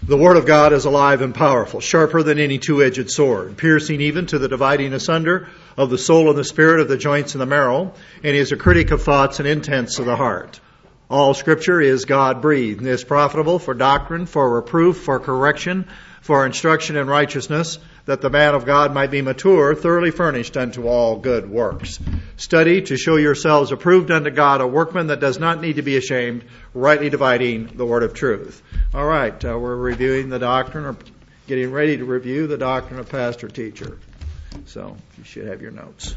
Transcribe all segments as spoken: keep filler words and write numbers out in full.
The Word of God is alive and powerful, sharper than any two-edged sword, piercing even to the dividing asunder of the soul and the spirit, of the joints and the marrow, and is a critic of thoughts and intents of the heart. All Scripture is God-breathed and is profitable for doctrine, for reproof, for correction, for instruction in righteousness, that the man of God might be mature, thoroughly furnished unto all good works. Study to show yourselves approved unto God, a workman that does not need to be ashamed, rightly dividing the word of truth. All right, uh, we're reviewing the doctrine, or getting ready to review the doctrine of pastor-teacher. So you should have your notes.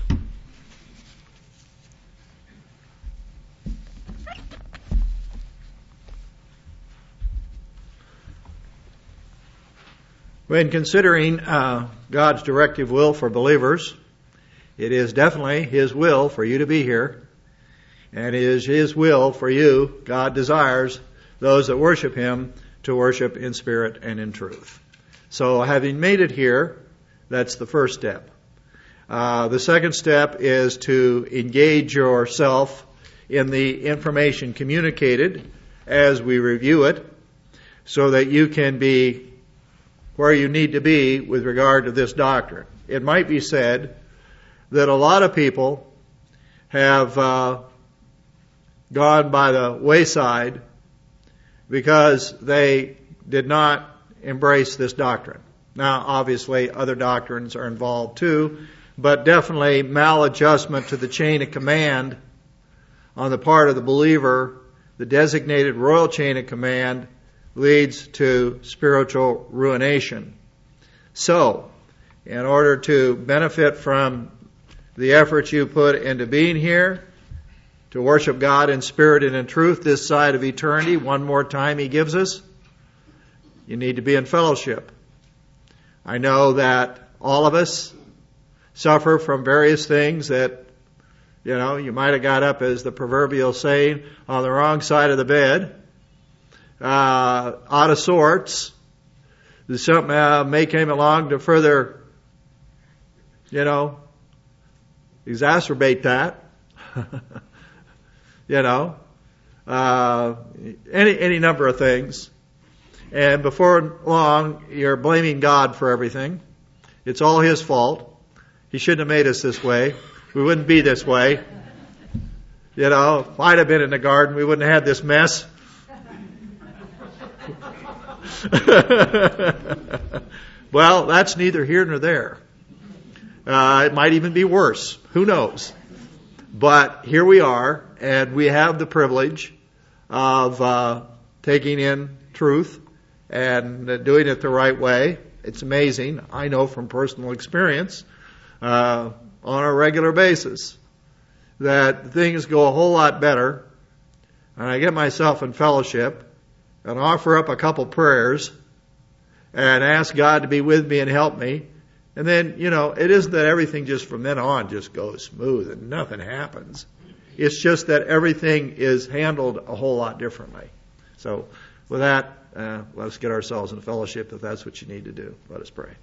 When considering uh, God's directive will for believers, it is definitely His will for you to be here. And it is His will for you. God desires those that worship Him to worship in spirit and in truth. So having made it here, that's the first step. Uh, the second step is to engage yourself in the information communicated as we review it, so that you can be where you need to be with regard to this doctrine. It might be said that a lot of people have uh, gone by the wayside because they did not embrace this doctrine. Now, obviously, other doctrines are involved too, but definitely maladjustment to the chain of command on the part of the believer, the designated royal chain of command, leads to spiritual ruination. So, in order to benefit from the efforts you put into being here, to worship God in spirit and in truth this side of eternity, one more time He gives us, you need to be in fellowship. I know that all of us suffer from various things that, you know, you might have got up, as the proverbial saying, on the wrong side of the bed. Uh, out of sorts. Something uh, may came along to further, you know, exacerbate that. you know, uh, any any number of things. And before long, you're blaming God for everything. It's all His fault. He shouldn't have made us this way. We wouldn't be this way. You know, if I'd have been in the garden, we wouldn't have had this mess. Well, that's neither here nor there. Uh, it might even be worse. Who knows? But here we are, and we have the privilege of uh, taking in truth and uh, doing it the right way. It's amazing. I know from personal experience uh, on a regular basis that things go a whole lot better, and I get myself in fellowship and offer up a couple prayers and ask God to be with me and help me. And then, you know, it isn't that everything just from then on just goes smooth and nothing happens. It's just that everything is handled a whole lot differently. So with that, uh, let's get ourselves in fellowship if that's what you need to do. Let us pray.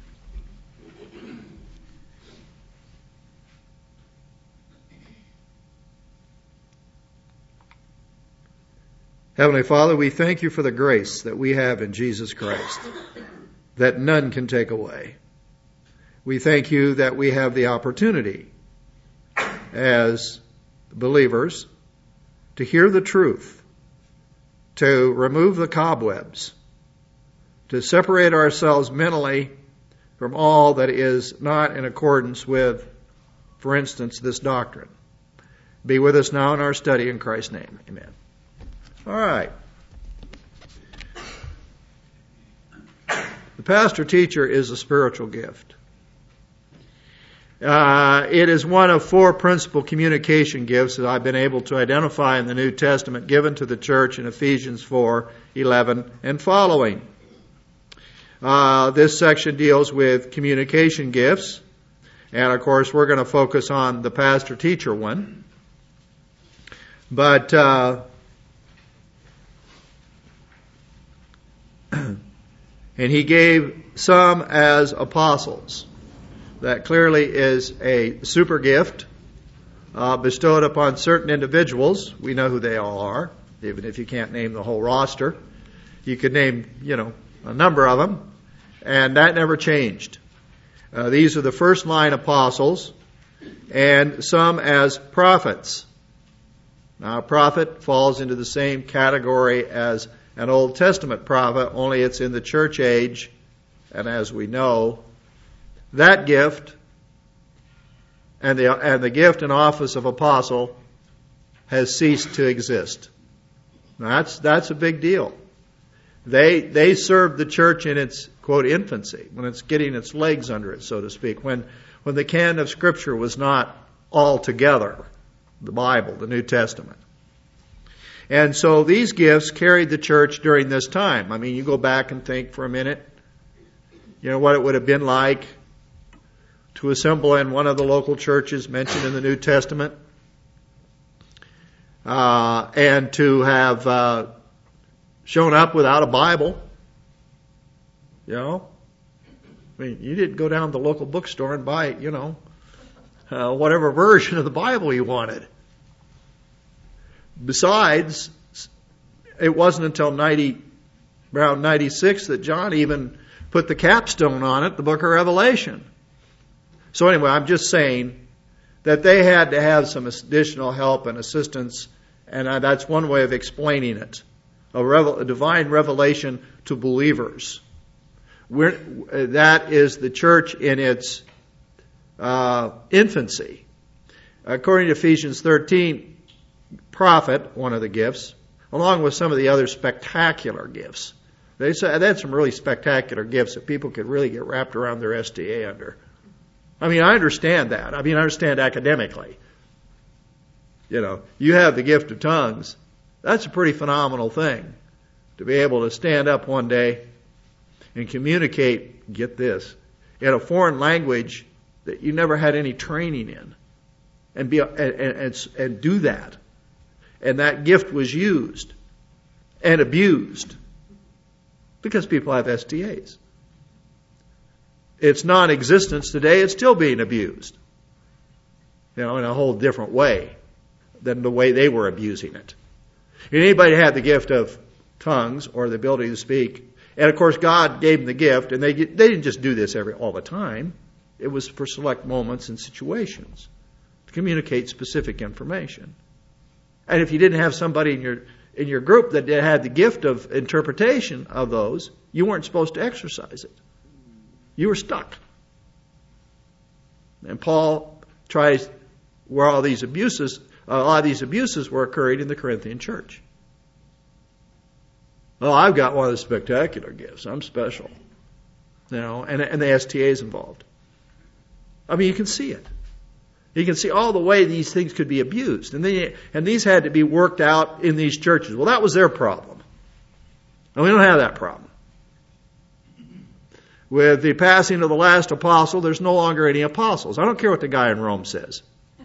Heavenly Father, we thank You for the grace that we have in Jesus Christ, that none can take away. We thank You that we have the opportunity as believers to hear the truth, to remove the cobwebs, to separate ourselves mentally from all that is not in accordance with, for instance, this doctrine. Be with us now in our study in Christ's name. Amen. All right. The pastor-teacher is a spiritual gift. Uh, it is one of four principal communication gifts that I've been able to identify in the New Testament given to the church in Ephesians four eleven and following. Uh, this section deals with communication gifts, and of course we're going to focus on the pastor-teacher one. But uh, and He gave some as apostles. That clearly is a super gift uh, bestowed upon certain individuals. We know who they all are, even if you can't name the whole roster. You could name, you know, a number of them, and that never changed. Uh, these are the first line apostles, and some as prophets. Now, a prophet falls into the same category as an Old Testament prophet, only it's in the church age, and as we know, that gift and the and the gift and office of apostle has ceased to exist. Now, that's that's a big deal. They they served the church in its, quote, infancy, when it's getting its legs under it, so to speak, when when the canon of Scripture was not all together, the Bible, the New Testament. And so these gifts carried the church during this time. I mean, you go back and think for a minute, you know, what it would have been like to assemble in one of the local churches mentioned in the New Testament, uh, and to have uh, shown up without a Bible. You know, I mean, you didn't go down to the local bookstore and buy, you know, uh, whatever version of the Bible you wanted. Besides, it wasn't until ninety, around ninety-six that John even put the capstone on it, the book of Revelation. So anyway, I'm just saying that they had to have some additional help and assistance, and that's one way of explaining it. A, revel, a divine revelation to believers. We're, that is the church in its uh, infancy. According to Ephesians thirteen, prophet, one of the gifts, along with some of the other spectacular gifts. They said they had some really spectacular gifts that people could really get wrapped around their S T A under. I mean, I understand that. I mean, I understand academically. You know, you have the gift of tongues. That's a pretty phenomenal thing, to be able to stand up one day and communicate, get this, in a foreign language that you never had any training in, and be and, and, and do that. And that gift was used and abused because people have S T As. Its non-existence today is still being abused, you know, in a whole different way than the way they were abusing it. If anybody had the gift of tongues or the ability to speak, and of course God gave them the gift, and they they didn't just do this every all the time. It was for select moments and situations to communicate specific information. And if you didn't have somebody in your in your group that had the gift of interpretation of those, you weren't supposed to exercise it. You were stuck. And Paul tries where all these abuses, a lot of these abuses were occurring in the Corinthian church. Oh, I've got one of the spectacular gifts. I'm special. You know, and, and the S T A's involved. I mean, you can see it. You can see all the way these things could be abused. And, they, and these had to be worked out in these churches. Well, that was their problem. And we don't have that problem. With the passing of the last apostle, there's no longer any apostles. I don't care what the guy in Rome says.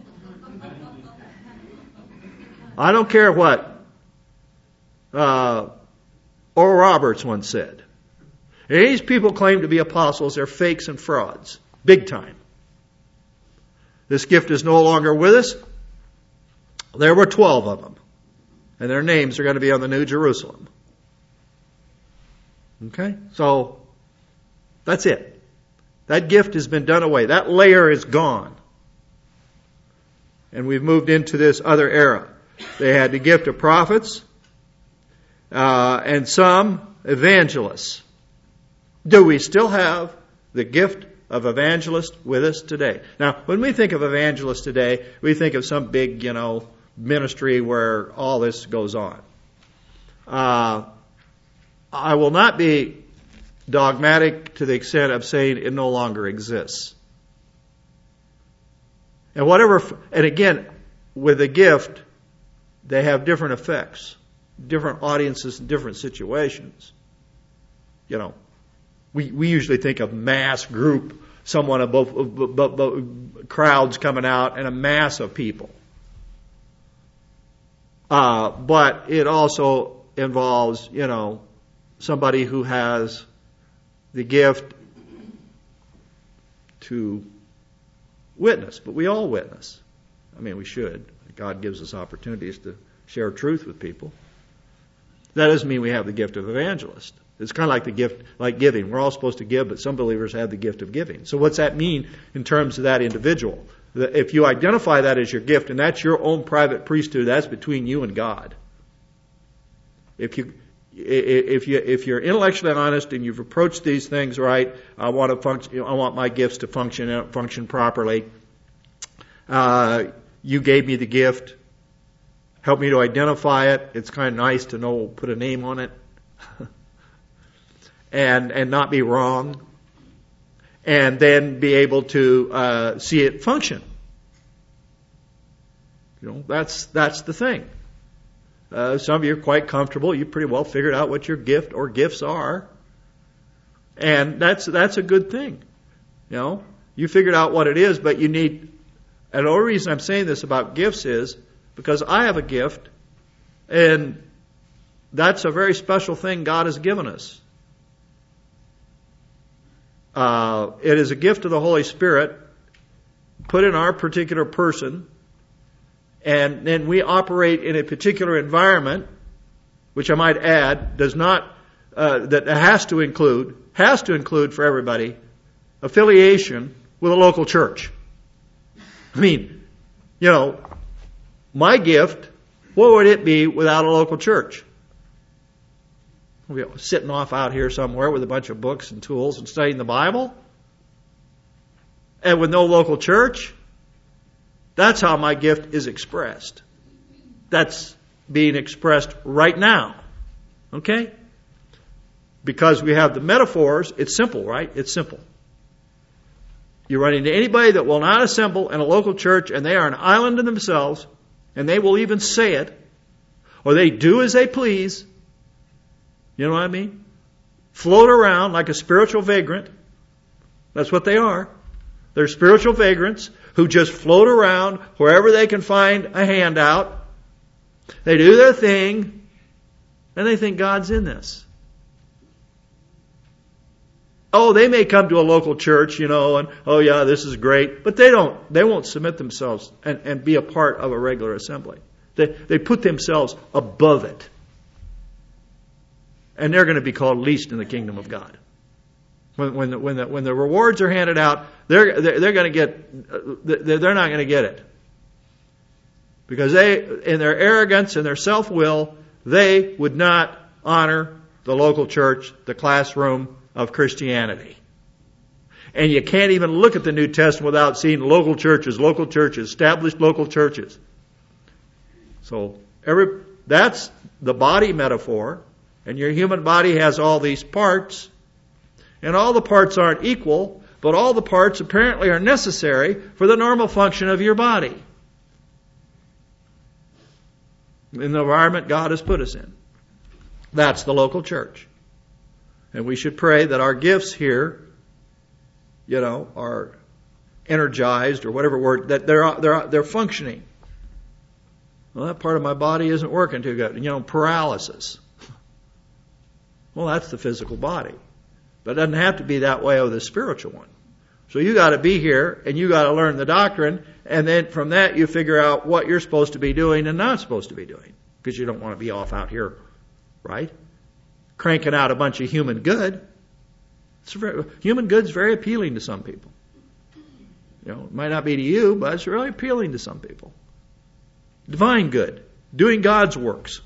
I don't care what uh, Oral Roberts once said. And these people claim to be apostles. They're fakes and frauds. Big time. This gift is no longer with us. There were twelve of them. And their names are going to be on the New Jerusalem. Okay? So, that's it. That gift has been done away. That layer is gone. And we've moved into this other era. They had the gift of prophets, uh, and some evangelists. Do we still have the gift of evangelist with us today? Now, when we think of evangelist today, we think of some big, you know, ministry where all this goes on. Uh, I will not be dogmatic to the extent of saying it no longer exists. And whatever, and again, with a gift, they have different effects, different audiences, and different situations. You know, we we usually think of mass group, someone above, above, above crowds coming out, and a mass of people. Uh, but it also involves, you know, somebody who has the gift to witness. But we all witness. I mean, we should. God gives us opportunities to share truth with people. That doesn't mean we have the gift of evangelist. It's kind of like the gift, like giving. We're all supposed to give, but some believers have the gift of giving. So what's that mean in terms of that individual? If you identify that as your gift, and that's your own private priesthood, that's between you and God. If you, if you, if you're intellectually honest and you've approached these things right, I want to function. I want my gifts to function function properly. Uh, you gave me the gift. Help me to identify it. It's kind of nice to know, put a name on it. and and not be wrong. And then be able to uh, see it function. You know, that's that's the thing. Uh, some of you are quite comfortable. You pretty well figured out what your gift or gifts are. And that's that's a good thing. You know, you figured out what it is, but you need, and the only reason I'm saying this about gifts is because I have a gift, and that's a very special thing God has given us. Uh, it is a gift of the Holy Spirit put in our particular person, and then we operate in a particular environment, which I might add does not, uh, that has to include, has to include for everybody, affiliation with a local church. I mean, you know, my gift, what would it be without a local church? We're sitting off out here somewhere with a bunch of books and tools and studying the Bible? And with no local church? That's how my gift is expressed. That's being expressed right now. Okay? Because we have the metaphors, it's simple, right? It's simple. You run into anybody that will not assemble in a local church and they are an island in themselves, and they will even say it, or they do as they please. You know what I mean? Float around like a spiritual vagrant. That's what they are. They're spiritual vagrants who just float around wherever they can find a handout. They do their thing, and they think God's in this. Oh, they may come to a local church, you know, and oh yeah, this is great, but they don't. They won't submit themselves and, and be a part of a regular assembly. They they put themselves above it. And they're going to be called least in the kingdom of God. When when the, when the, when the rewards are handed out, they're they're, they're going to get they're, they're not going to get it, because they, in their arrogance and their self-will, they would not honor the local church, the classroom of Christianity. And you can't even look at the New Testament without seeing local churches, local churches, established local churches. So every that's the body metaphor. And your human body has all these parts. And all the parts aren't equal, but all the parts apparently are necessary for the normal function of your body. In the environment God has put us in. That's the local church. And we should pray that our gifts here, you know, are energized, or whatever word, that they're, they're, they're functioning. Well, that part of my body isn't working too good. You know, paralysis. Well, that's the physical body. But it doesn't have to be that way with the spiritual one. So you got to be here, and you got to learn the doctrine, and then from that you figure out what you're supposed to be doing and not supposed to be doing. Because you don't want to be off out here, right? Cranking out a bunch of human good. It's very, human good's very appealing to some people. You know, it might not be to you, but it's really appealing to some people. Divine good. Doing God's works.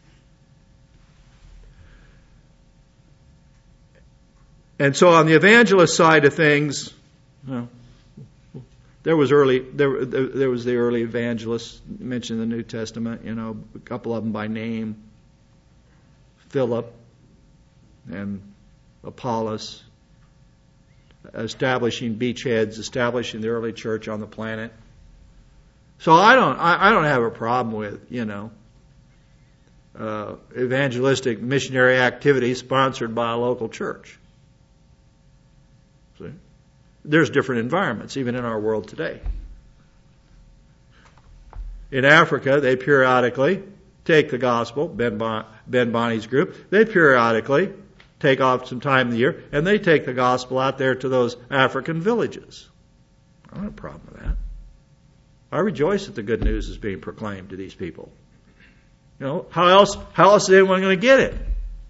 And so on the evangelist side of things, well, there was early there, there there was the early evangelists mentioned in the New Testament, you know, a couple of them by name. Philip and Apollos, establishing beachheads, establishing the early church on the planet. So I don't I, I don't have a problem with, you know, uh, evangelistic missionary activity sponsored by a local church. See? There's different environments, even in our world today. In Africa, they periodically take the gospel, Ben, bon, Ben Bonnie's group, they periodically take off some time in the year, and they take the gospel out there to those African villages. I don't have a problem with that. I rejoice that the good news is being proclaimed to these people. You know, how else, how else is anyone going to get it?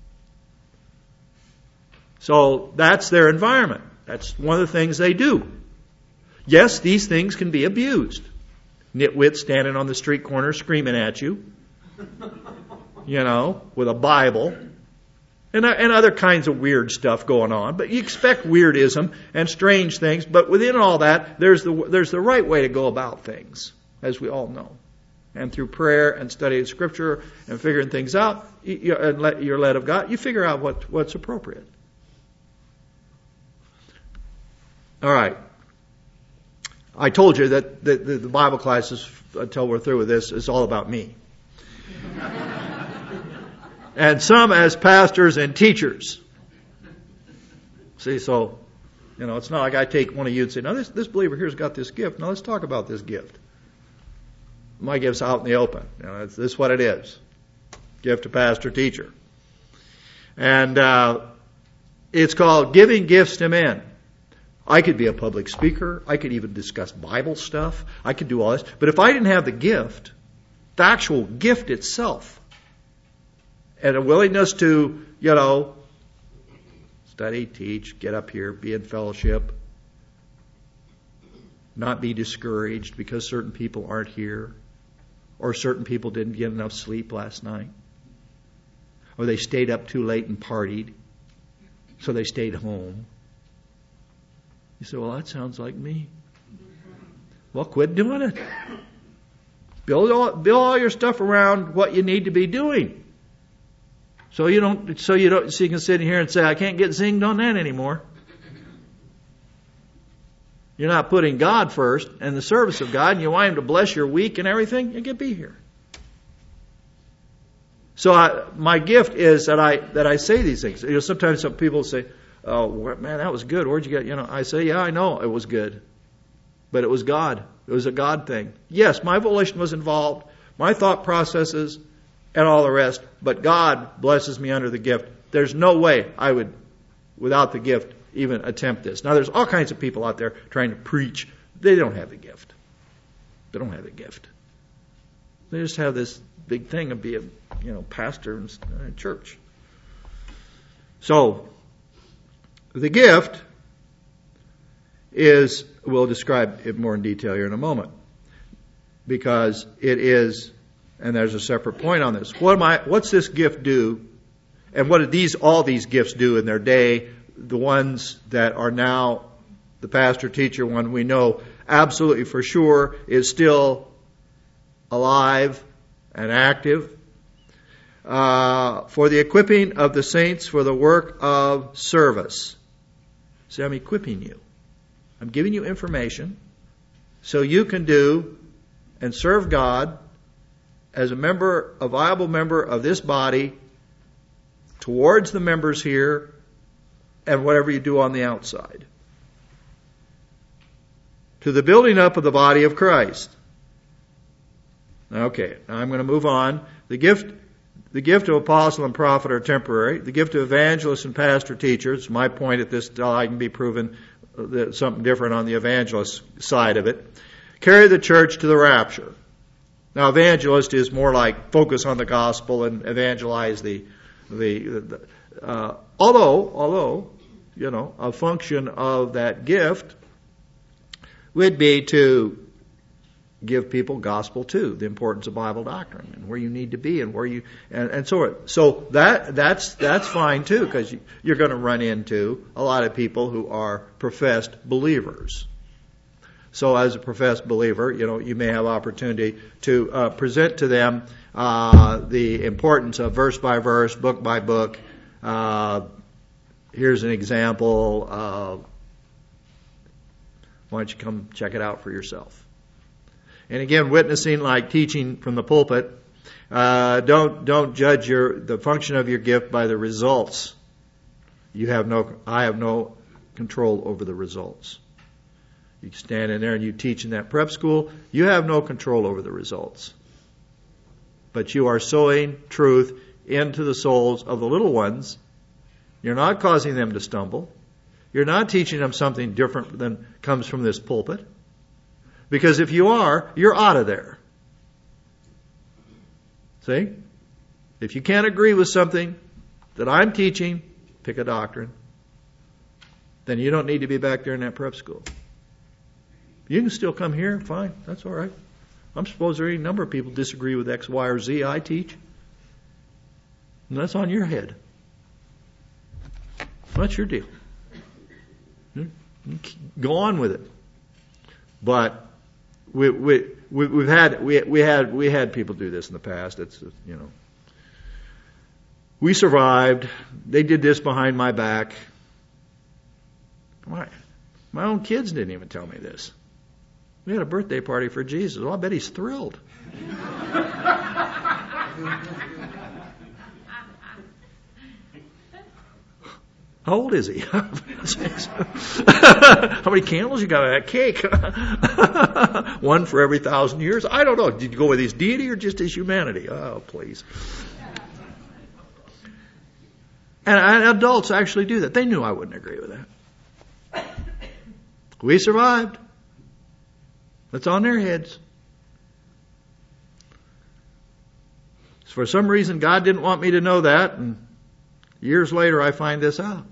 So that's their environment. That's one of the things they do. Yes, these things can be abused. Nitwits standing on the street corner screaming at you, you know, with a Bible, and, and other kinds of weird stuff going on. But you expect weirdism and strange things, but within all that, there's the, there's the right way to go about things, as we all know. And through prayer and study of Scripture and figuring things out, you, and let, you're led of God, you figure out what, what's appropriate. All right. I told you that the, the, the Bible classes, until we're through with this, is all about me. And some as pastors and teachers. See, so, you know, it's not like I take one of you and say, now this, this believer here's got this gift. Now let's talk about this gift. My gift's out in the open. You know, this is what it is. Gift to pastor, teacher. And uh, it's called giving gifts to men. I could be a public speaker. I could even discuss Bible stuff. I could do all this. But if I didn't have the gift, the actual gift itself, and a willingness to, you know, study, teach, get up here, be in fellowship, not be discouraged because certain people aren't here, or certain people didn't get enough sleep last night, or they stayed up too late and partied, so they stayed home. You say, well, that sounds like me. Well, quit doing it. Build all, build all your stuff around what you need to be doing. So you don't, so you don't, so you can sit here and say, I can't get zinged on that anymore. You're not putting God first and the service of God, and you want Him to bless your week and everything, you can be here. So I, my gift is that I that I say these things. You know, sometimes some people say, "Oh, man, that was good. Where'd you get?" You know, I say, "Yeah, I know it was good, but it was God. It was a God thing. Yes, my volition was involved, my thought processes, and all the rest. But God blesses me under the gift. There's no way I would, without the gift, even attempt this." Now, there's all kinds of people out there trying to preach. They don't have the gift. They don't have the gift. They just have this big thing of being, you know, pastor in a church. So, the gift is, we'll describe it more in detail here in a moment, because it is, and there's a separate point on this. What am I? What's this gift do? And what do these all these gifts do in their day? The ones that are now the pastor teacher one we know absolutely for sure is still alive and active. Uh, for the equipping of the saints for the work of service. See, I'm equipping you. I'm giving you information so you can do and serve God as a member, a viable member of this body towards the members here and whatever you do on the outside. To the building up of the body of Christ. Okay, now I'm going to move on. The gift The gift of apostle and prophet are temporary. The gift of evangelist and pastor teacher, it's my point at this, I can be proven that something different on the evangelist side of it, carry the church to the rapture. Now, evangelist is more like focus on the gospel and evangelize the, the, the uh, although, although, you know, a function of that gift would be to give people gospel too, the importance of Bible doctrine and where you need to be and where you and, and so on. So that that's that's fine too, because you, you're going to run into a lot of people who are professed believers. So as a professed believer, you know, you may have opportunity to uh, present to them uh, the importance of verse by verse, book by book. Uh, here's an example. Uh, why don't you come check it out for yourself? And again, witnessing like teaching from the pulpit, uh, don't don't judge your the function of your gift by the results. You have no, I have no control over the results. You stand in there and you teach in that prep school. You have no control over the results, but you are sowing truth into the souls of the little ones. You're not causing them to stumble. You're not teaching them something different than comes from this pulpit. Because if you are, you're out of there. See? If you can't agree with something that I'm teaching, pick a doctrine, then you don't need to be back there in that prep school. You can still come here, fine, that's all right. I'm supposed there are any number of people disagree with X, Y, or Z I teach. And that's on your head. That's your deal. Go on with it. But we, we, we, we've had we, we had we had people do this in the past. It's you know. We survived. They did this behind my back. My, my own kids didn't even tell me this. We had a birthday party for Jesus. Well, I bet he's thrilled. How old is he? How many candles you got on that cake? One for every thousand years? I don't know. Did you go with his deity or just his humanity? Oh, please. And, and adults actually do that. They knew I wouldn't agree with that. We survived. That's on their heads. For some reason, God didn't want me to know that, and years later I find this out.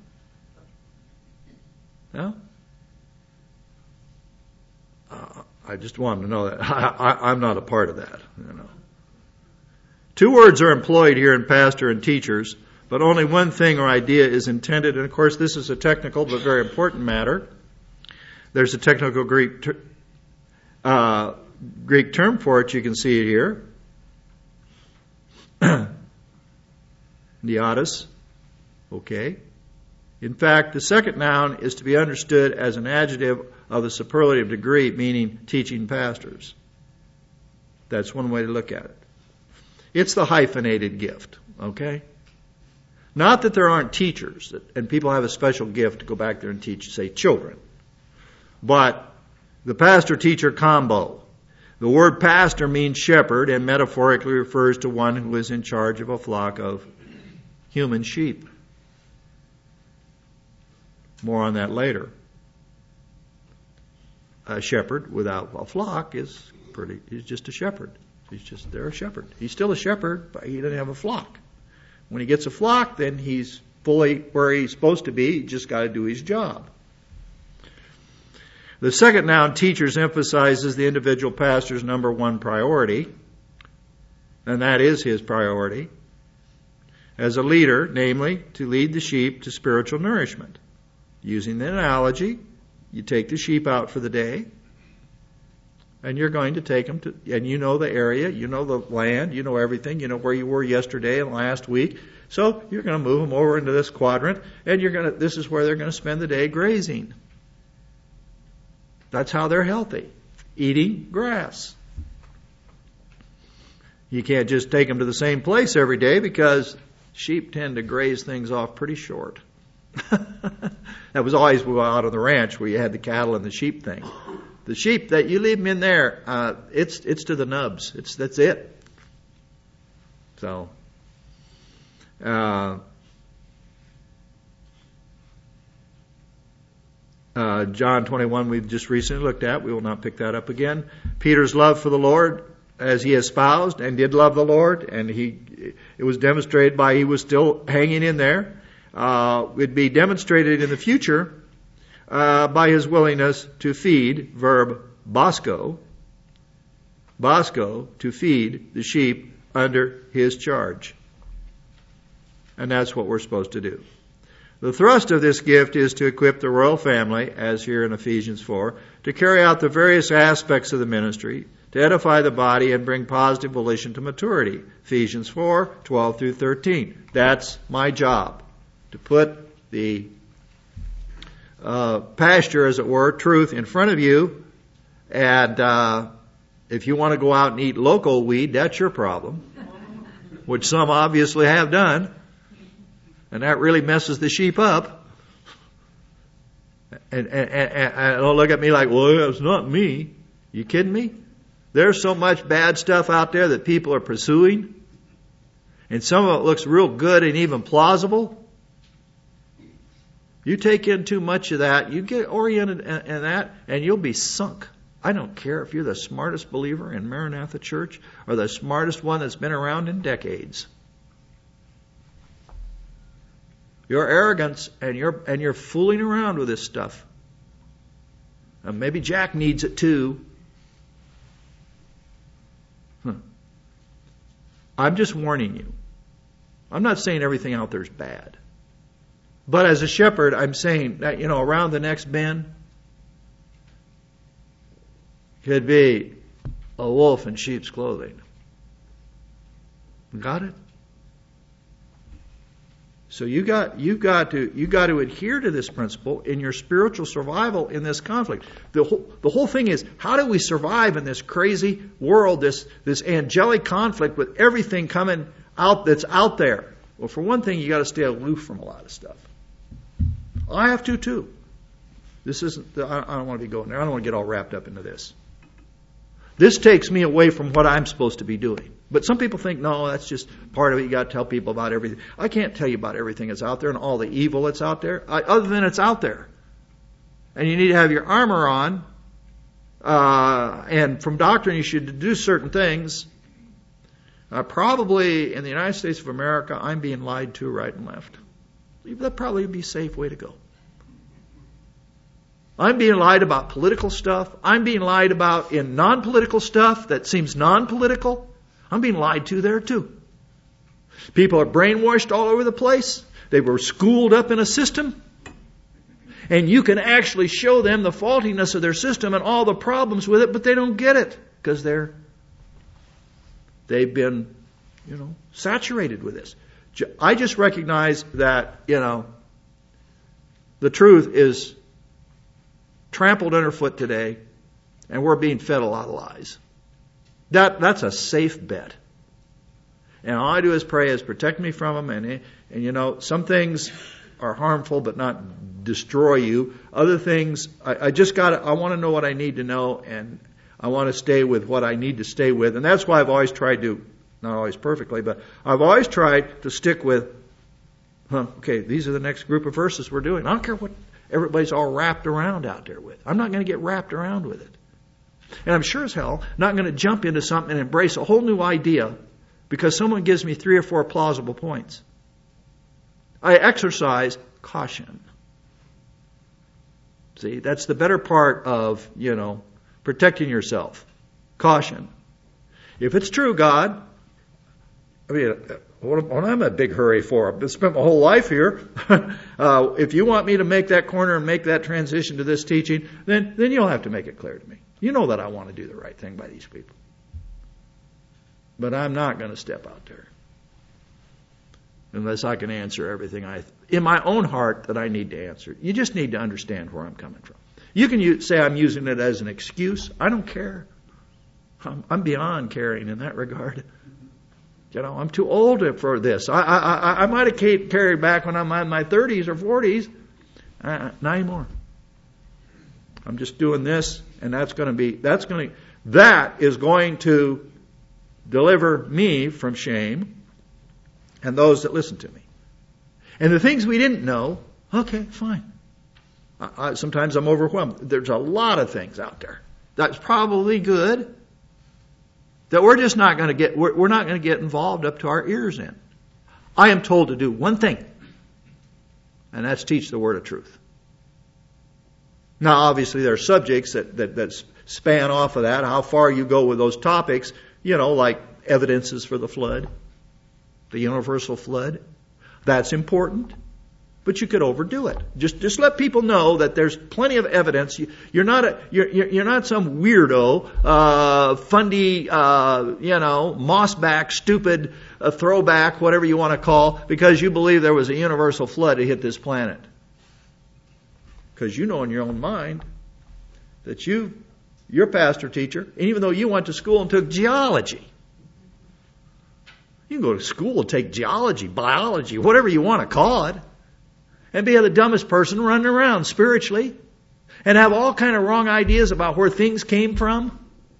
No? Uh, I just wanted to know that. I, I, I'm not a part of that. You know. Two words are employed here in pastor and teachers, but only one thing or idea is intended. And of course, this is a technical but very important matter. There's a technical Greek ter- uh, Greek term for it. You can see it here. Neotis. Okay. In fact, the second noun is to be understood as an adjective of the superlative degree, meaning teaching pastors. That's one way to look at it. It's the hyphenated gift, okay? Not that there aren't teachers, and people have a special gift to go back there and teach, say, children. But the pastor-teacher combo. The word pastor means shepherd and metaphorically refers to one who is in charge of a flock of human sheep. More on that later. A shepherd without a flock is pretty. He's just a shepherd. He's just they're a shepherd. He's still a shepherd, but he doesn't have a flock. When he gets a flock, then he's fully where he's supposed to be. He just got to do his job. The second noun, teachers, emphasizes the individual pastor's number one priority, and that is his priority as a leader, namely to lead the sheep to spiritual nourishment. Using the analogy, you take the sheep out for the day, and you're going to take them to, and you know the area, you know the land, you know everything, you know where you were yesterday and last week. So you're going to move them over into this quadrant, and you're going to, this is where they're going to spend the day grazing. That's how they're healthy, eating grass. You can't just take them to the same place every day because sheep tend to graze things off pretty short. That was always out on the ranch where you had the cattle and the sheep thing. The sheep that you leave them in there, uh, it's it's to the nubs. It's that's it. So, uh, uh, John twenty-one we've just recently looked at. We will not pick that up again. Peter's love for the Lord, as he espoused and did love the Lord, and he it was demonstrated by he was still hanging in there. Uh, would be demonstrated in the future uh, by his willingness to feed, verb bosco, bosco, to feed the sheep under his charge. And that's what we're supposed to do. The thrust of this gift is to equip the royal family, as here in Ephesians four, to carry out the various aspects of the ministry, to edify the body and bring positive volition to maturity. Ephesians four, twelve through thirteen. That's my job. To put the uh, pasture, as it were, truth in front of you. And uh, if you want to go out and eat local weed, that's your problem, which some obviously have done. And that really messes the sheep up. And, and, and, and don't look at me like, well, it's not me. You kidding me? There's so much bad stuff out there that people are pursuing. And some of it looks real good and even plausible. You take in too much of that, you get oriented in, in that, and you'll be sunk. I don't care if you're the smartest believer in Maranatha Church or the smartest one that's been around in decades. Your arrogance and you're and you're fooling around with this stuff. And maybe Jack needs it too. Huh. I'm just warning you. I'm not saying everything out there is bad. But as a shepherd, I'm saying that, you know, around the next bend could be a wolf in sheep's clothing. Got it? So you got you got to you got to adhere to this principle in your spiritual survival in this conflict. The whole the whole thing is, how do we survive in this crazy world, this this angelic conflict with everything coming out that's out there? Well, for one thing, you got to stay aloof from a lot of stuff. I have to too. This isn't. I don't want to be going there. I don't want to get all wrapped up into this. This takes me away from what I'm supposed to be doing. But some people think, no, that's just part of it. You got to tell people about everything. I can't tell you about everything that's out there and all the evil that's out there, I, other than it's out there. And you need to have your armor on. Uh, and from doctrine, you should do certain things. Uh, probably in the United States of America, I'm being lied to right and left. That probably would be a safe way to go. I'm being lied about political stuff. I'm being lied about in non-political stuff that seems non-political. I'm being lied to there too. People are brainwashed all over the place. They were schooled up in a system. And you can actually show them the faultiness of their system and all the problems with it, but they don't get it because they're they've been, you know, saturated with this. I just recognize that, you know, the truth is trampled underfoot today, and we're being fed a lot of lies. That that's a safe bet. And all I do is pray, is protect me from them. And, and you know, some things are harmful but not destroy you. Other things, I, I just got I want to know what I need to know, and I want to stay with what I need to stay with. And that's why I've always tried to, not always perfectly, but I've always tried to stick with, huh, okay, these are the next group of verses we're doing. I don't care what everybody's all wrapped around out there with. I'm not going to get wrapped around with it. And I'm sure as hell not going to jump into something and embrace a whole new idea because someone gives me three or four plausible points. I exercise caution. See, that's the better part of, you know, protecting yourself. Caution. If it's true, God, I mean, what am I in a big hurry for? I've spent my whole life here. uh, if you want me to make that corner and make that transition to this teaching, then, then you'll have to make it clear to me. You know that I want to do the right thing by these people. But I'm not going to step out there unless I can answer everything I, in my own heart, that I need to answer. You just need to understand where I'm coming from. You can use, say I'm using it as an excuse. I don't care. I'm, I'm beyond caring in that regard. You know, I'm too old for this. I I, I, I might have carried back when I'm in my thirties or forties. Uh, not anymore. I'm just doing this, and that's going to be, that's going to, that is going to deliver me from shame and those that listen to me. And the things we didn't know, okay, fine. I, I, sometimes I'm overwhelmed. There's a lot of things out there. That's probably good. That we're just not going to get, we're, we're not going to get involved up to our ears in. I am told to do one thing, and that's teach the word of truth. Now, obviously, there are subjects that, that, that span off of that. How far you go with those topics, you know, like evidences for the flood, the universal flood. That's important. But you could overdo it. Just just let people know that there's plenty of evidence. You, you're not a you're you're not some weirdo, uh, fundy, uh, you know, mossback, stupid, uh, throwback, whatever you want to call, because you believe there was a universal flood that hit this planet. Because you know in your own mind that you, you're a pastor teacher, and even though you went to school and took geology, you can go to school and take geology, biology, whatever you want to call it, and be the dumbest person running around spiritually, and have all kind of wrong ideas about where things came from,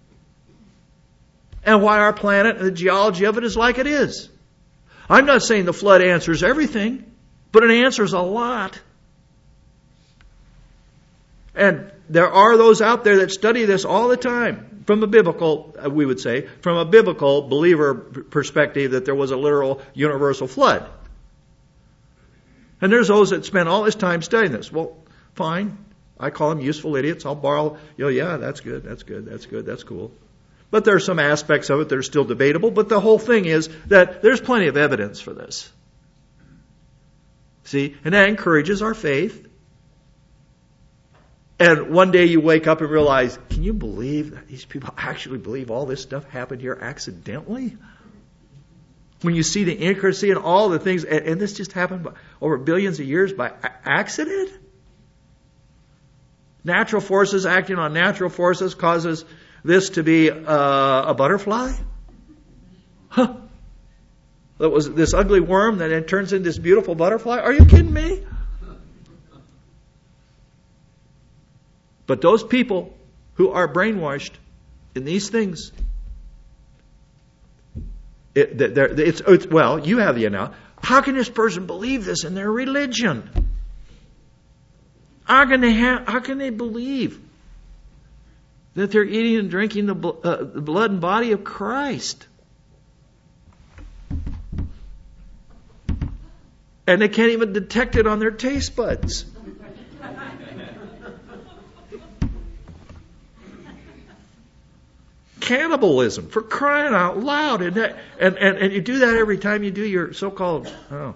and why our planet and the geology of it is like it is. I'm not saying the flood answers everything, but it answers a lot. And there are those out there that study this all the time from a biblical, we would say, from a biblical believer perspective, that there was a literal universal flood. And there's those that spend all this time studying this. Well, fine. I call them useful idiots. I'll borrow, you know, yeah, that's good, that's good, that's good, that's cool. But there are some aspects of it that are still debatable. But the whole thing is that there's plenty of evidence for this. See? And that encourages our faith. And one day you wake up and realize, can you believe that these people actually believe all this stuff happened here accidentally? When you see the inaccuracy and all the things, and, and this just happened by, over billions of years by a- accident? Natural forces acting on natural forces causes this to be uh, a butterfly? Huh. That was this ugly worm that then turns into this beautiful butterfly? Are you kidding me? But those people who are brainwashed in these things, it, it's, it's, well, you have the now. How can this person believe this in their religion? How can they have, how can they believe that they're eating and drinking the, uh, the blood and body of Christ? And they can't even detect it on their taste buds. Cannibalism, for crying out loud. And, that, and, and, and you do that every time you do your so-called, oh.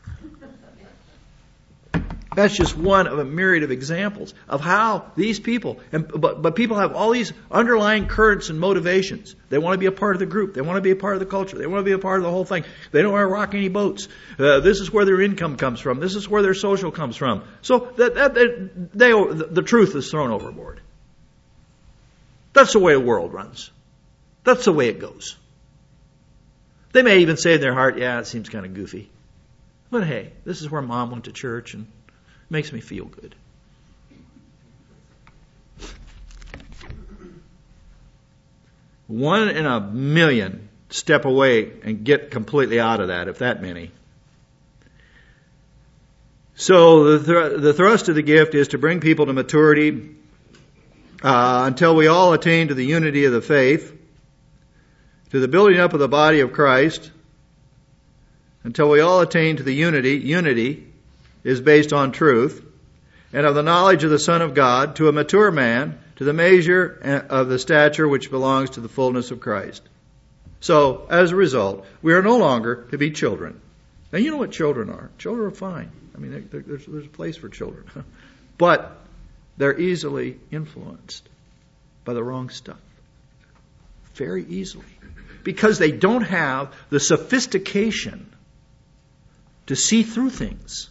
That's just one of a myriad of examples of how these people, and but, but people have all these underlying currents and motivations. They want to be a part of the group. They want to be a part of the culture. They want to be a part of the whole thing. They don't want to rock any boats. Uh, this is where their income comes from. This is where their social comes from. So that, that, that they, the truth is thrown overboard. That's the way the world runs. That's the way it goes. They may even say in their heart, yeah, it seems kind of goofy. But hey, this is where Mom went to church and it makes me feel good. One in a million step away and get completely out of that, if that many. So the, thr- the thrust of the gift is to bring people to maturity uh, until we all attain to the unity of the faith, to the building up of the body of Christ, until we all attain to the unity. Unity is based on truth, and of the knowledge of the Son of God, to a mature man, to the measure of the stature which belongs to the fullness of Christ. So, as a result, we are no longer to be children. Now, you know what children are. Children are fine. I mean, there's, there's a place for children. But they're easily influenced by the wrong stuff. Very easily. Because they don't have the sophistication to see through things.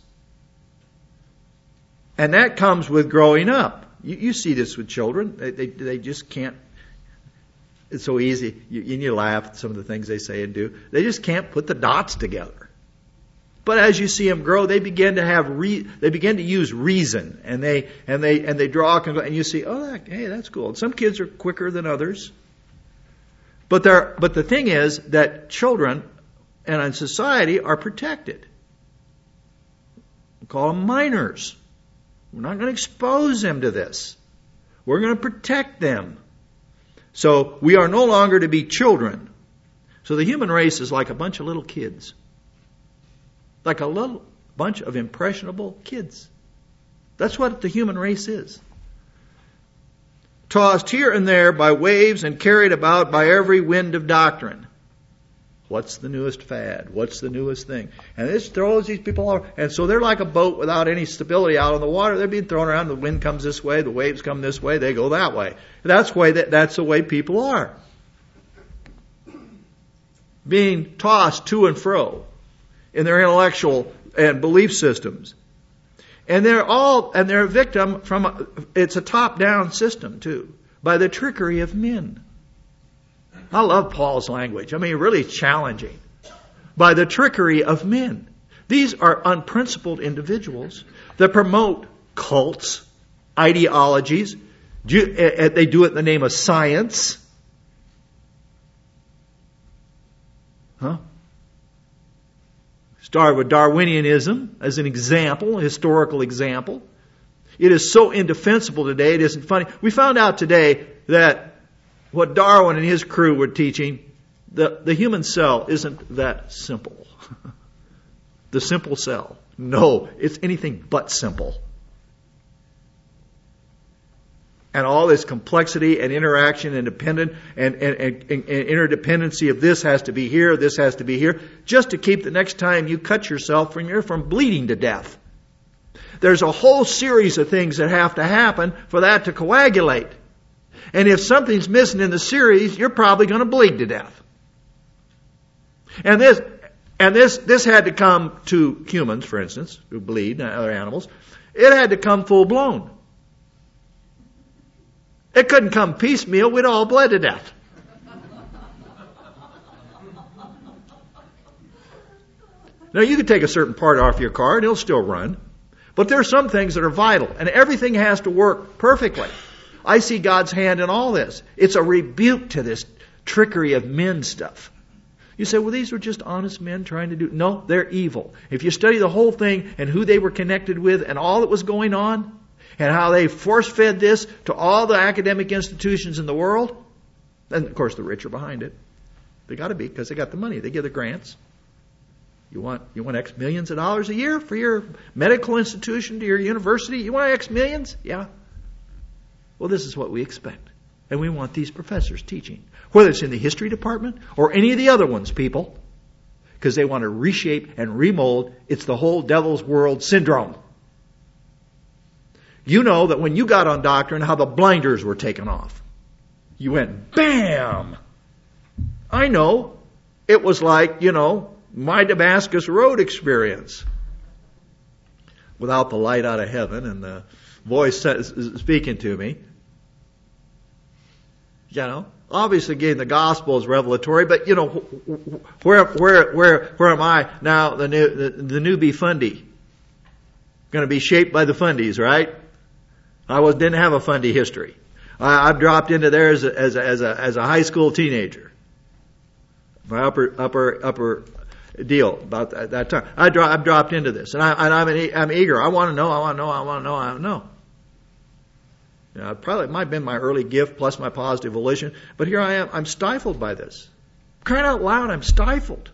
And that comes with growing up. You, you see this with children. They, they, they just can't. It's so easy. You, you laugh at some of the things they say and do. They just can't put the dots together. But as you see them grow, they begin to have re, they begin to use reason, and they and they and they draw a conclusion. And you see, oh, that, hey, that's cool. And some kids are quicker than others. But there, but the thing is that children and in society are protected. We call them minors. We're not going to expose them to this. We're going to protect them. So we are no longer to be children. So the human race is like a bunch of little kids. Like a little bunch of impressionable kids. That's what the human race is. Tossed here and there by waves and carried about by every wind of doctrine. What's the newest fad? What's the newest thing? And this throws these people all over. And so they're like a boat without any stability out on the water. They're being thrown around. The wind comes this way. The waves come this way. They go that way. That's why that, that's the way people are. Being tossed to and fro in their intellectual and belief systems. And they're all, and they're a victim from, a, it's a top-down system too, by the trickery of men. I love Paul's language. I mean, really challenging. By the trickery of men. These are unprincipled individuals that promote cults, ideologies. They do it in the name of science. Huh? Start with Darwinianism as an example, a historical example. It is so indefensible today, it isn't funny. We found out today that what Darwin and his crew were teaching, the, the human cell isn't that simple. The simple cell. No, it's anything but simple. And all this complexity and interaction and dependent and, and, and, and interdependency of this has to be here, this has to be here, just to keep the next time you cut yourself from you're from bleeding to death. There's a whole series of things that have to happen for that to coagulate. And if something's missing in the series, you're probably going to bleed to death. And this, and this, this had to come to humans, for instance, who bleed, and other animals. It had to come full blown. It couldn't come piecemeal. We'd all bled to death. Now, you could take a certain part off your car and it'll still run. But there are some things that are vital, and everything has to work perfectly. I see God's hand in all this. It's a rebuke to this trickery of men stuff. You say, well, these were just honest men trying to do... No, they're evil. If you study the whole thing and who they were connected with and all that was going on, and how they force-fed this to all the academic institutions in the world, and of course the rich are behind it. They got to be, because they got the money. They give the grants. You want you want X millions of dollars a year for your medical institution, to your university? You want X millions? Yeah. Well, this is what we expect. And we want these professors teaching. Whether it's in the history department or any of the other ones, people. Because they want to reshape and remold. It's the whole devil's world syndrome. You know that when you got on doctrine, how the blinders were taken off. You went, bam! I know. It was like, you know, my Damascus Road experience. Without the light out of heaven and the voice speaking to me. You know, obviously again the gospel is revelatory, but you know, where where where where am I now? The new the, the newbie fundy, going to be shaped by the fundies, right? I was didn't have a fundy history. I, I've dropped into there as a, as a, as a as a high school teenager. My upper upper upper deal about that, that time. I dro- I've dropped into this, and, I, and I'm an, I'm eager. I want to know. I want to know. I want to know. I want to know. You know, probably it might have been my early gift plus my positive volition, but here I am. I'm stifled by this. Crying out loud, I'm stifled.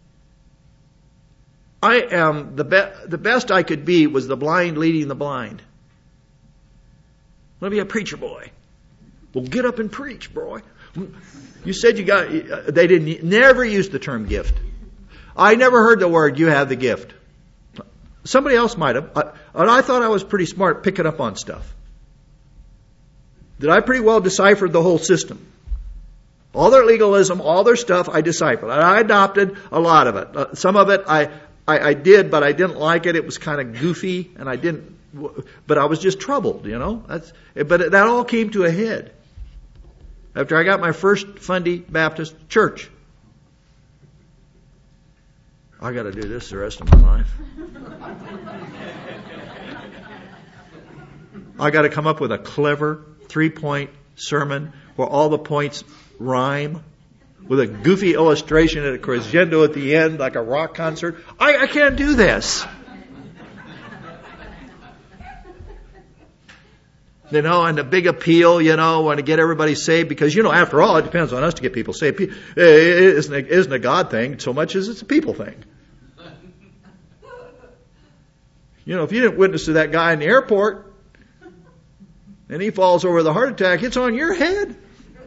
I am the be- the best I could be was the blind leading the blind. Let me be a preacher boy. Well, get up and preach, boy. You said you got. They didn't never use the term gift. I never heard the word "you have the gift." Somebody else might have. I, and I thought I was pretty smart picking up on stuff. That I pretty well deciphered the whole system. All their legalism, all their stuff, I deciphered. And I adopted a lot of it. Uh, some of it I, I, I did, but I didn't like it. It was kind of goofy, and I didn't. But I was just troubled, you know. That's. But that all came to a head after I got my first Fundy Baptist church. I got to do this the rest of my life. I got to come up with a clever three-point sermon where all the points rhyme with a goofy illustration and a crescendo at the end like a rock concert. I, I can't do this. You know, and the big appeal, you know, want to get everybody saved because, you know, after all, it depends on us to get people saved. It isn't a, isn't a God thing so much as it's a people thing. You know, if you didn't witness to that guy in the airport, and he falls over with a heart attack, it's on your head.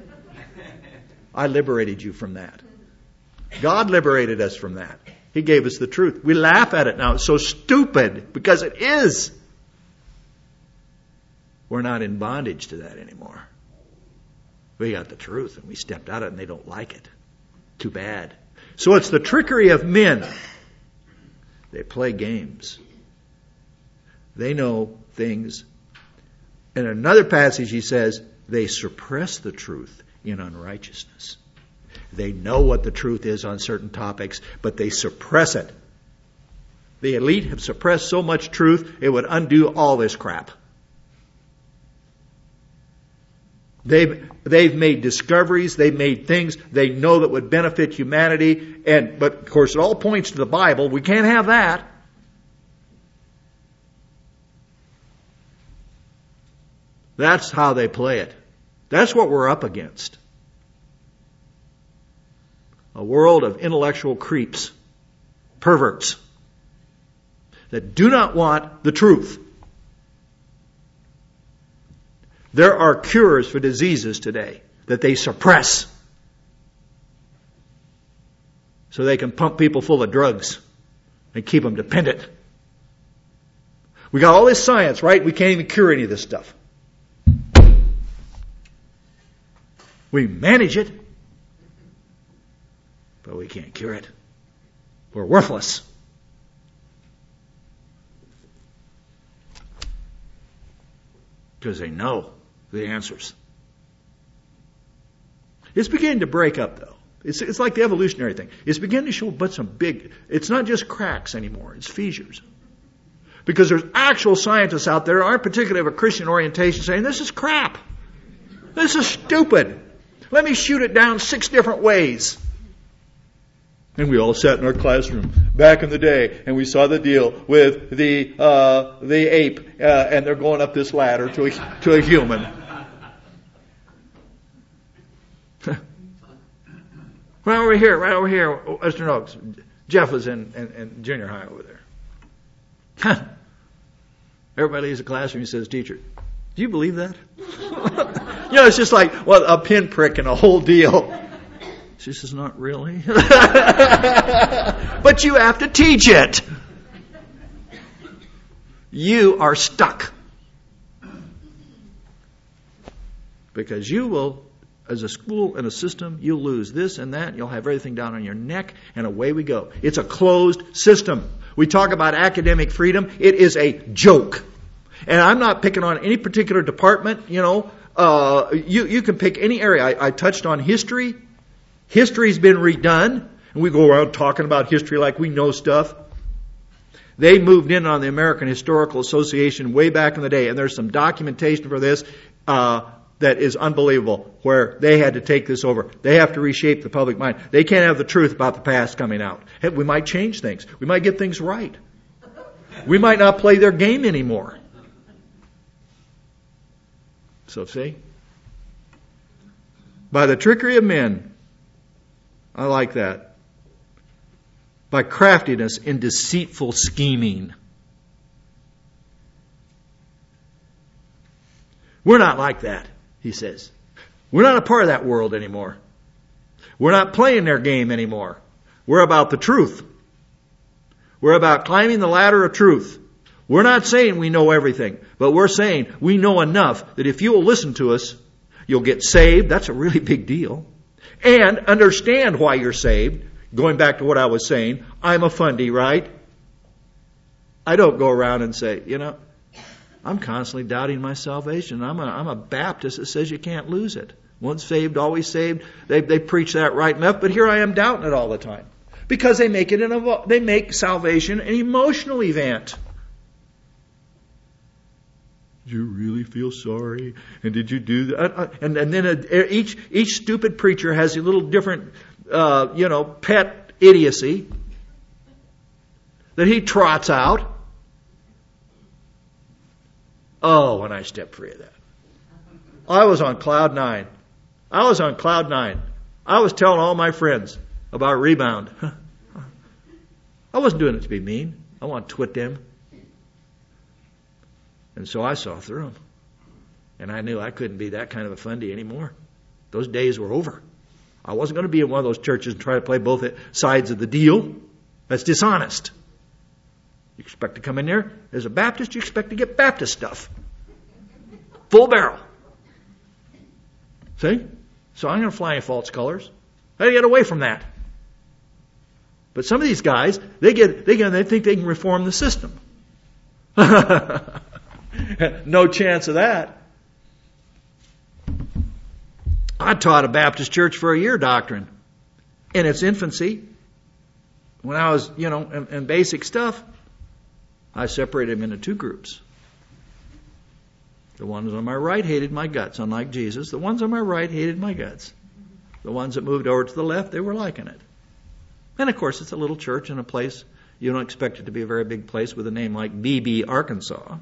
I liberated you from that. God liberated us from that. He gave us the truth. We laugh at it now. It's so stupid because it is. We're not in bondage to that anymore. We got the truth and we stepped out of it and they don't like it. Too bad. So it's the trickery of men. They play games. They know things. In another passage he says, they suppress the truth in unrighteousness. They know what the truth is on certain topics, but they suppress it. The elite have suppressed so much truth, it would undo all this crap. They've, they've made discoveries, they've made things they know that would benefit humanity, and but of course it all points to the Bible. We can't have that. That's how they play it. That's what we're up against. A world of intellectual creeps, perverts. that do not want the truth. There are cures for diseases today that they suppress so they can pump people full of drugs and keep them dependent. We got all this science, right? We can't even cure any of this stuff. We manage it, but we can't cure it. We're worthless. Because they know the answers. It's beginning to break up, though. It's, it's like the evolutionary thing. It's beginning to show but some big, it's not just cracks anymore, it's fissures. Because there's actual scientists out there, aren't particularly of a Christian orientation, saying, this is crap. This is stupid. Let me shoot it down six different ways. And we all sat in our classroom back in the day, and we saw the deal with the uh, the ape, uh, and they're going up this ladder to a, to a human. Right over here, right over here, Western Oaks. Jeff was in, in, in junior high over there. Huh. Everybody leaves the classroom and says, teacher, do you believe that? You know, it's just like, well, a pinprick and a whole deal. She says, not really. But you have to teach it. You are stuck. Because you will, as a school and a system, you'll lose this and that. You'll have everything down on your neck, and away we go. It's a closed system. We talk about academic freedom. It is a joke. And I'm not picking on any particular department, you know. Uh, you, you can pick any area. I, I touched on history. History's been redone. And we go around talking about history like we know stuff. They moved in on the American Historical Association way back in the day. And there's some documentation for this uh, that is unbelievable, where they had to take this over. They have to reshape the public mind. They can't have the truth about the past coming out. Hey, we might change things. We might get things right. We might not play their game anymore. So see? By the trickery of men. I like that. By craftiness in deceitful scheming. We're not like that, he says. We're not a part of that world anymore. We're not playing their game anymore. We're about the truth. We're about climbing the ladder of truth. We're not saying we know everything, but we're saying we know enough that if you will listen to us, you'll get saved. That's a really big deal. And understand why you're saved. Going back to what I was saying, I'm a fundy, right? I don't go around and say, you know, I'm constantly doubting my salvation. I'm a, I'm a Baptist that says you can't lose it. Once saved, always saved. They, they preach that right enough, but here I am doubting it all the time. Because they make it an, they make salvation an emotional event. Did you really feel sorry? And did you do that? And, and then a, each each stupid preacher has a little different, uh, you know, pet idiocy that he trots out. Oh, when I stepped free of that. I was on cloud nine. I was on cloud nine. I was telling all my friends about Rebound. I wasn't doing it to be mean. I want to twit them. And so I saw through them. And I knew I couldn't be that kind of a fundy anymore. Those days were over. I wasn't going to be in one of those churches and try to play both sides of the deal. That's dishonest. You expect to come in there as a Baptist, you expect to get Baptist stuff. Full barrel. See? So I'm going to fly in false colors. How do you get away from that? But some of these guys, they get, they get, they think they can reform the system. No chance of that. I taught a Baptist church for a year doctrine in its infancy. When I was, you know, in, in basic stuff, I separated them into two groups. The ones on my right hated my guts, unlike Jesus. The ones on my right hated my guts. The ones that moved over to the left, they were liking it. And of course, it's a little church in a place, you don't expect it to be a very big place with a name like B B, Arkansas.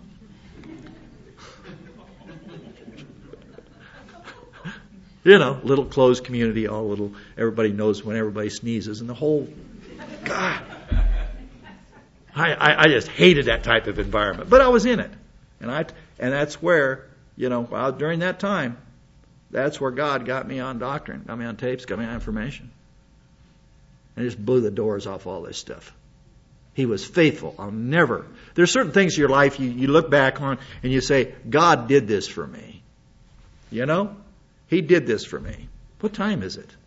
You know, little closed community, all little, everybody knows when everybody sneezes, and the whole, God. I, I, I just hated that type of environment, but I was in it. And I, and that's where, you know, while during that time, that's where God got me on doctrine, got me on tapes, got me on information. And just blew the doors off all this stuff. He was faithful. I'll never. There's certain things in your life you, you look back on and you say, God did this for me. You know? He did this for me. What time is it?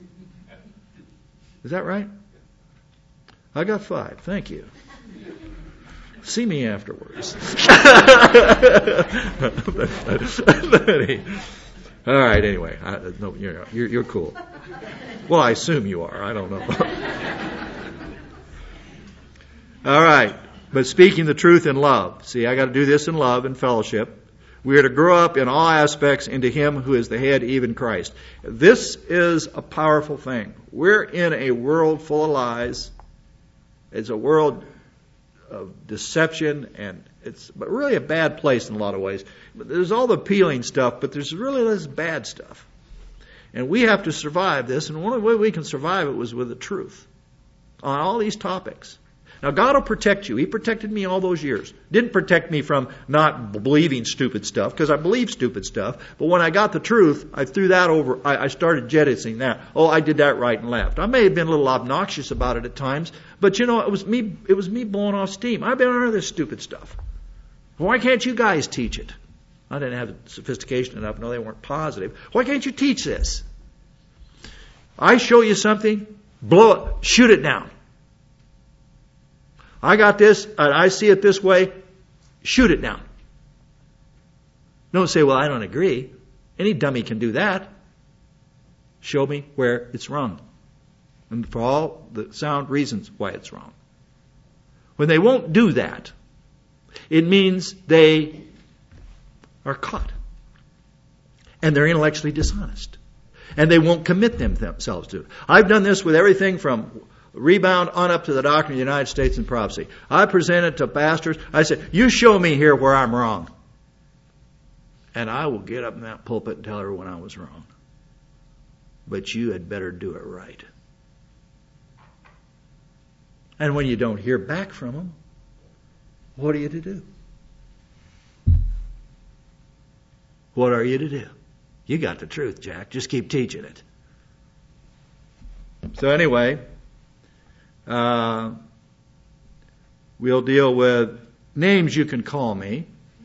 Is that right? I got five. Thank you. See me afterwards. All right, anyway. I, no, you're, you're, you're cool. Well, I assume you are. I don't know. All right. But speaking the truth in love. See, I got to do this in love and fellowship. We are to grow up in all aspects into Him who is the head, even Christ. This is a powerful thing. We're in a world full of lies. It's a world of deception, and it's really a bad place in a lot of ways. But there's all the appealing stuff, but there's really this bad stuff. And we have to survive this, and one of the ways we can survive it was with the truth on all these topics. Now, God will protect you. He protected me all those years. Didn't protect me from not believing stupid stuff, because I believe stupid stuff. But when I got the truth, I threw that over. I, I started jettisoning that. Oh, I did that right and left. I may have been a little obnoxious about it at times, but you know, it was me. It was me blowing off steam. I've been under this stupid stuff. Why can't you guys teach it? I didn't have sophistication enough. No, they weren't positive. Why can't you teach this? I show you something, blow it, shoot it down. I got this, and I see it this way, shoot it down. Don't say, well, I don't agree. Any dummy can do that. Show me where it's wrong. And for all the sound reasons why it's wrong. When they won't do that, it means they are caught. And they're intellectually dishonest. And they won't commit themselves to it. I've done this with everything from Rebound on up to the doctrine of the United States and prophecy. I present it to pastors. I said, you show me here where I'm wrong. And I will get up in that pulpit and tell everyone I was wrong. But you had better do it right. And when you don't hear back from them, what are you to do? What are you to do? You got the truth, Jack. Just keep teaching it. So anyway, Uh, we'll deal with names you can call me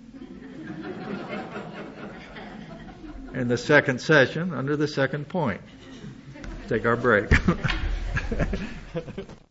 in the second session under the second point. Take our break.